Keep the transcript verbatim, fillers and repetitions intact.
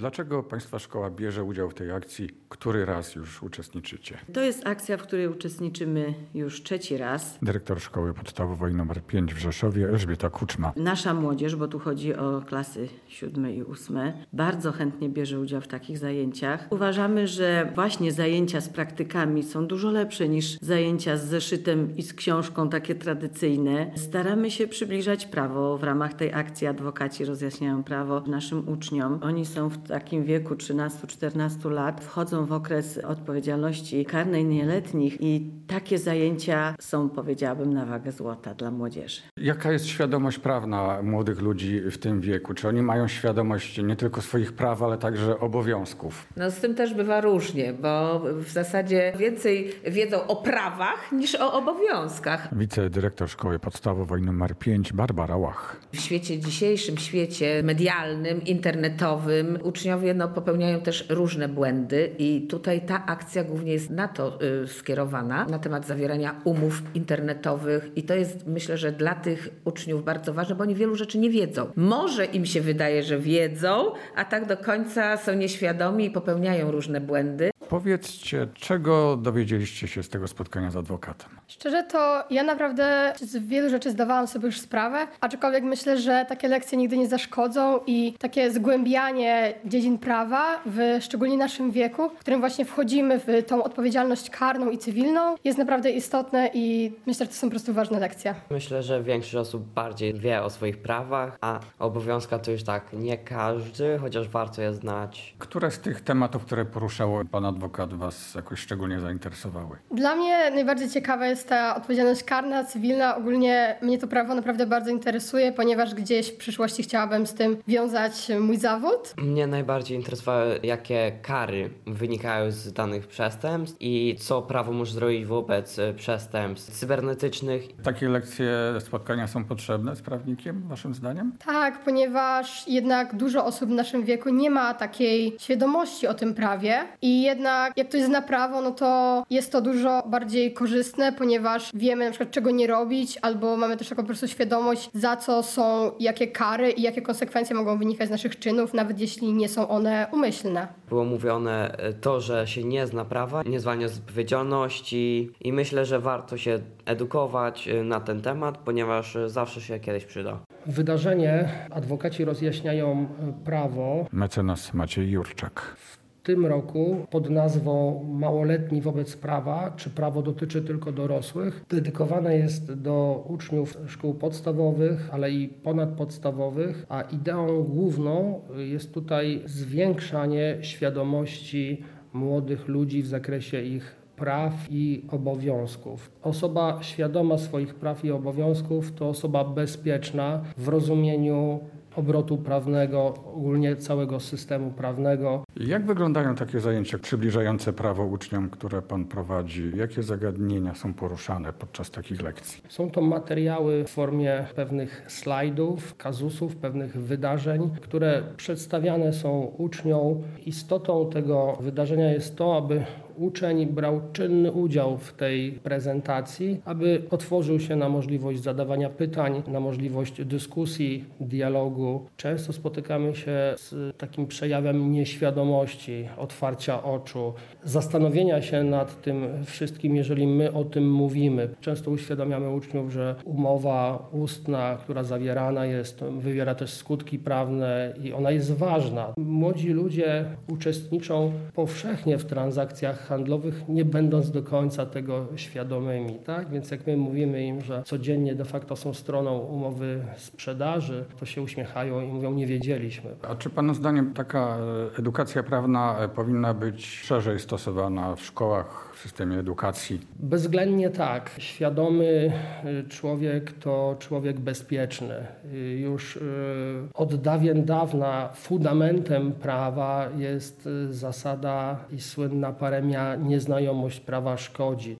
Dlaczego Państwa szkoła bierze udział w tej akcji? Który raz już uczestniczycie? To jest akcja, w której uczestniczymy już trzeci raz. Dyrektor Szkoły Podstawowej nr pięć w Rzeszowie, Elżbieta Kuczma. Nasza młodzież, bo tu chodzi o klasy siódme i ósme, bardzo chętnie bierze udział w takich zajęciach. Uważamy, że właśnie zajęcia z praktykami są dużo lepsze niż zajęcia z zeszytem i z książką takie tradycyjne. Staramy się przybliżać prawo w ramach tej akcji. Adwokaci rozjaśniają prawo naszym uczniom. Oni są w takim wieku trzynastu czternastu lat, wchodzą w okres odpowiedzialności karnej nieletnich i takie zajęcia są, powiedziałabym, na wagę złota dla młodzieży. Jaka jest świadomość prawna młodych ludzi w tym wieku? Czy oni mają świadomość nie tylko swoich praw, ale także obowiązków? No z tym też bywa różnie, bo w zasadzie więcej wiedzą o prawach niż o obowiązkach. Wicedyrektor Szkoły Podstawowej nr pięć Barbara Łach. W świecie dzisiejszym, świecie medialnym, internetowym uczniowie no, popełniają też różne błędy i tutaj ta akcja głównie jest na to y, skierowana, na temat zawierania umów internetowych i to jest, myślę, że dla tych uczniów bardzo ważne, bo oni wielu rzeczy nie wiedzą. Może im się wydaje, że wiedzą, a tak do końca są nieświadomi i popełniają różne błędy. Powiedzcie, czego dowiedzieliście się z tego spotkania z adwokatem? Szczerze to ja naprawdę z wielu rzeczy zdawałam sobie już sprawę, aczkolwiek myślę, że takie lekcje nigdy nie zaszkodzą i takie zgłębianie dziedzin prawa, w szczególnie naszym wieku, w którym właśnie wchodzimy w tą odpowiedzialność karną i cywilną, jest naprawdę istotne i myślę, że to są po prostu ważne lekcje. Myślę, że większość osób bardziej wie o swoich prawach, a obowiązka to już tak nie każdy, chociaż warto je znać. Które z tych tematów, które poruszało pan adwokat, was jakoś szczególnie zainteresowały? Dla mnie najbardziej ciekawa jest ta odpowiedzialność karna, cywilna. Ogólnie mnie to prawo naprawdę bardzo interesuje, ponieważ gdzieś w przyszłości chciałabym z tym wiązać mój zawód. Mnie najbardziej interesowały, jakie kary wynikają z danych przestępstw i co prawo może zrobić wobec przestępstw cybernetycznych. Takie lekcje, spotkania są potrzebne z prawnikiem, waszym zdaniem? Tak, ponieważ jednak dużo osób w naszym wieku nie ma takiej świadomości o tym prawie i jednak jak ktoś zna prawo, no to jest to dużo bardziej korzystne, ponieważ wiemy na przykład czego nie robić, albo mamy też taką po prostu świadomość, za co są jakie kary i jakie konsekwencje mogą wynikać z naszych czynów, nawet jeśli nie są one umyślne. Było mówione to, że się nie zna prawa, nie zwalnia z odpowiedzialności i myślę, że warto się edukować na ten temat, ponieważ zawsze się kiedyś przyda. Wydarzenie adwokaci rozjaśniają prawo. Mecenas Maciej Jurczak. W tym roku pod nazwą Małoletni wobec prawa, czy prawo dotyczy tylko dorosłych, dedykowane jest do uczniów szkół podstawowych, ale i ponadpodstawowych, a ideą główną jest tutaj zwiększanie świadomości młodych ludzi w zakresie ich praw i obowiązków. Osoba świadoma swoich praw i obowiązków to osoba bezpieczna w rozumieniu obrotu prawnego, ogólnie całego systemu prawnego. Jak wyglądają takie zajęcia przybliżające prawo uczniom, które pan prowadzi? Jakie zagadnienia są poruszane podczas takich lekcji? Są to materiały w formie pewnych slajdów, kazusów, pewnych wydarzeń, które przedstawiane są uczniom. Istotą tego wydarzenia jest to, aby uczeń brał czynny udział w tej prezentacji, aby otworzył się na możliwość zadawania pytań, na możliwość dyskusji, dialogu. Często spotykamy się z takim przejawem nieświadomości, otwarcia oczu, zastanowienia się nad tym wszystkim, jeżeli my o tym mówimy. Często uświadamiamy uczniów, że umowa ustna, która zawierana jest, wywiera też skutki prawne i ona jest ważna. Młodzi ludzie uczestniczą powszechnie w transakcjach handlowych, nie będąc do końca tego świadomymi, tak? Więc jak my mówimy im, że codziennie de facto są stroną umowy sprzedaży, to się uśmiechają i mówią, nie wiedzieliśmy. A czy pana zdaniem taka edukacja prawna powinna być szerzej stosowana w szkołach, w systemie edukacji? Bezwzględnie tak. Świadomy człowiek to człowiek bezpieczny. Już od dawien dawna fundamentem prawa jest zasada i słynna paremia nieznajomość prawa szkodzi.